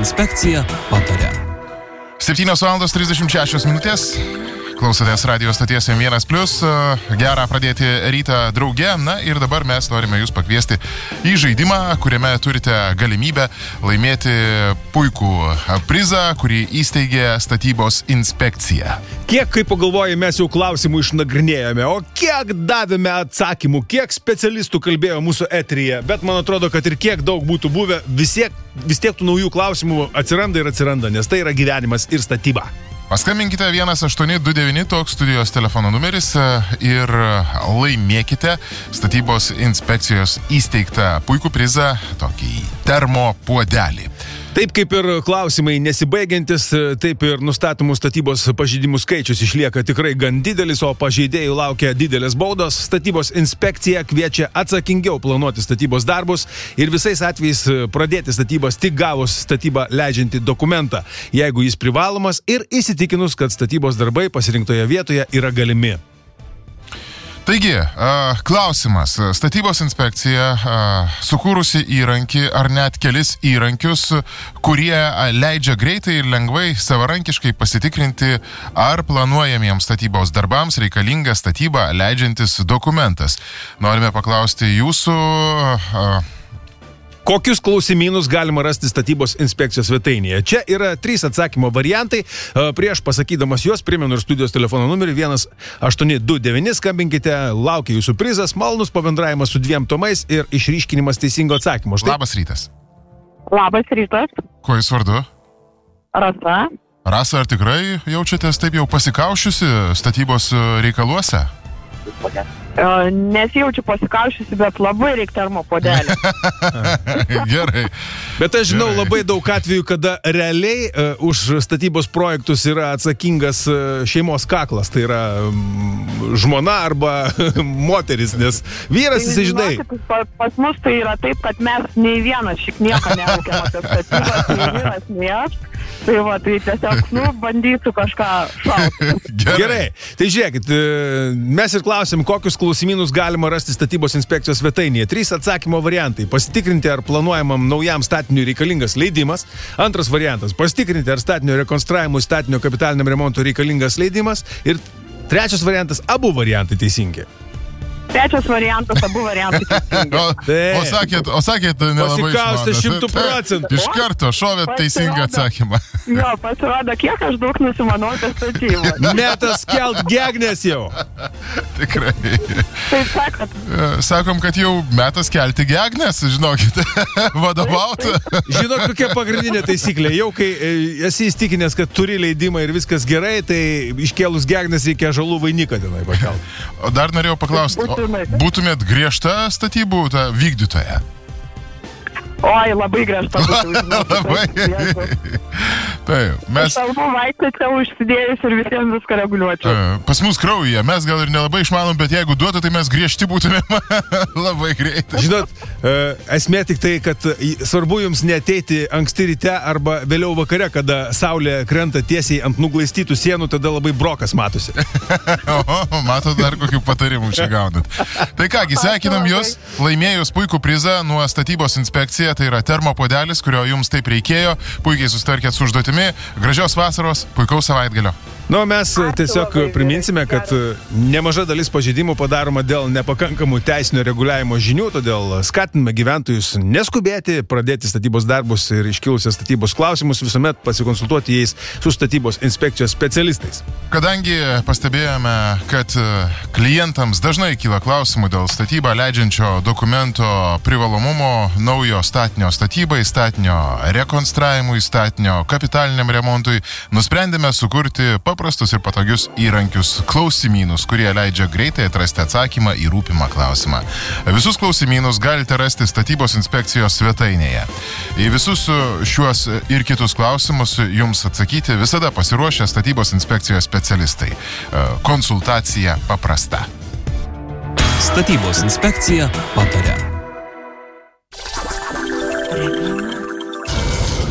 inspekcija pataria. 7:36. Klausotės radio stoties M1+. Gerą pradėti rytą drauge. Na ir dabar mes norime jūs pakviesti į žaidimą, kuriame turite galimybę laimėti puikų prizą, kurį įsteigė statybos inspekcija. Kiek, kaip pagalvoji, mes jau klausimų išnagrinėjome, o kiek davėme atsakymų, kiek specialistų kalbėjo mūsų eteryje, bet man atrodo, kad ir kiek daug būtų buvę, vis tiek tų naujų klausimų atsiranda, nes tai yra gyvenimas ir statyba. Paskambinkite 1829, toks studijos telefono numeris, ir laimėkite statybos inspekcijos įsteigtą puikų prizą, tokį termopuodelį. Taip kaip ir klausimai nesibaigiantis, taip ir nustatomų statybos pažeidimų skaičius išlieka tikrai gan didelis, o pažeidėjų laukia didelės baudos. Statybos inspekcija kviečia atsakingiau planuoti statybos darbus ir visais atvejais pradėti statybas tik gavus statybą leidžiantį dokumentą, jeigu jis privalomas ir įsitikinus, kad statybos darbai pasirinktoje vietoje yra galimi. Taigi, klausimas. Statybos inspekcija sukūrusi įrankį ar net kelis įrankius, kurie leidžia greitai ir lengvai savarankiškai pasitikrinti, ar planuojamiems statybos darbams reikalinga statyba leidžiantis dokumentas. Norime paklausti jūsų... Kokius klausimynus galima rasti statybos inspekcijos svetainėje? Čia yra 3 atsakymo variantai. Prieš pasakydamas juos, primenu ir studijos telefono numerį 1829, skambinkite, laukia jūsų prizas, malonus pabendravimas su 2 tomais ir išryškinimas teisingo atsakymo. Štai. Labas rytas. Labas rytas. Kuo jūs vardu? Rasa. Rasa, ar tikrai jaučiatės taip jau pasikaušiusi statybos reikaluose? Nesijaučiu pasikaušiusi, bet labai reikia termopuodelį. Gerai. Bet aš žinau labai daug atvejų, kada realiai už statybos projektus yra atsakingas šeimos kaklas. Tai yra žmona arba moteris, nes vyras, jisai žinai. Pas mus tai yra taip, kad mes nei vienas šik nieko nerūkiam apie statybas, nei vyras, nei aš. Tai va, tai tiesiog, bandysiu kažką šauti. Gerai. Tai žiūrėkit, mes ir klausim, kokius klausimynus galima rasti statybos inspekcijos svetainėje. 3 atsakymo variantai. Pasitikrinti, ar planuojamam naujam statiniui reikalingas leidimas. Antras variantas. Pasitikrinti, ar statinio rekonstravimui, statinio kapitaliniam remontui reikalingas leidimas. Ir 3 variantas, abu variantai teisingi. 3 variantas, abu variantai teisingi. O sakėt nelabai Pasikaustė išmanot. 100%. Iš karto šovėt teisingą atsakymą. Jo, pasirodo, kiek aš daug nusimanau apie statybą. Metas kelt gegnės jau. Tikrai. Taip sakot. Sakom, kad jau metas kelti gegnės, žinokit, vadovauti. Žinot, kokia pagrindinė taisyklė. Jau kai esi įstikinęs, kad turi leidimą ir viskas gerai, tai iškėlus gegnės reikia žalų vainiką tenai pakelti. O dar norėjau paklausti, būtumėt griežta statybų vykdytoja? Oi, labai griežta būtų. Labai. Taip, mes... Salmų vaistą čia užsidėjus ir visiems viską reguliuočiau. Pas mus kraujyje, mes gal ir nelabai išmanom, bet jeigu duotų, tai mes griežti būtumėm labai greitai. Žinot, esmė tik tai, kad svarbu jums neateiti anksti ryte arba vėliau vakare, kada saulė krenta tiesiai ant nuglaistytų sienų, tada labai brokas matosi. Matot, dar kokių patarimų čia gaunat. Tai kągi, sveikinam jūs, laimėjus puikų prizą nuo statybos inspekcija, tai yra termopuodelis, kurio jums taip reikėjo, puikiai susitvarkėt su užduotimi. Gražios vasaros, puikaus savaitgalio. Mes tiesiog priminsime, kad nemaža dalis pažeidimų padaroma dėl nepakankamų teisinio reguliavimo žinių, todėl skatiname gyventojus neskubėti, pradėti statybos darbus ir iškilusias statybos klausimus visuomet pasikonsultuoti jais su statybos inspekcijos specialistais. Kadangi pastebėjome, kad klientams dažnai kyla klausimų dėl statybą leidžiančio dokumento privalomumo, naujo statinio statybai, statinio rekonstravimui, statinio kapitaliniam remontui, nusprendėme sukurti paprastus ir patogius įrankius klausimynus, kurie leidžia greitai atrasti atsakymą į rūpimą klausimą. Visus klausimynus galite rasti statybos inspekcijos svetainėje. Į visus šiuos ir kitus klausimus jums atsakyti visada pasiruošę statybos inspekcijos specialistai. Konsultacija paprasta. Statybos inspekcija pataria.